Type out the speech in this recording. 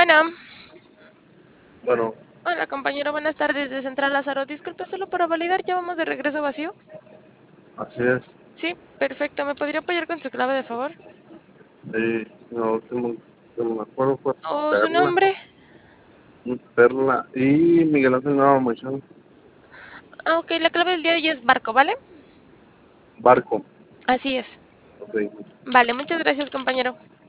Bueno, Bueno, hola compañero, buenas tardes de Central Lázaro. Disculpe, solo para validar, ¿ya vamos de regreso vacío? así es. Sí, perfecto. ¿Me podría apoyar con su clave de favor? No, que me acuerdo fue ¿O su Perla, nombre? Perla y Miguel Ángel Nueva Mochán, Ah, ok, la clave del día de hoy es barco, ¿vale? Barco. Así es. Ok. Vale, muchas gracias compañero.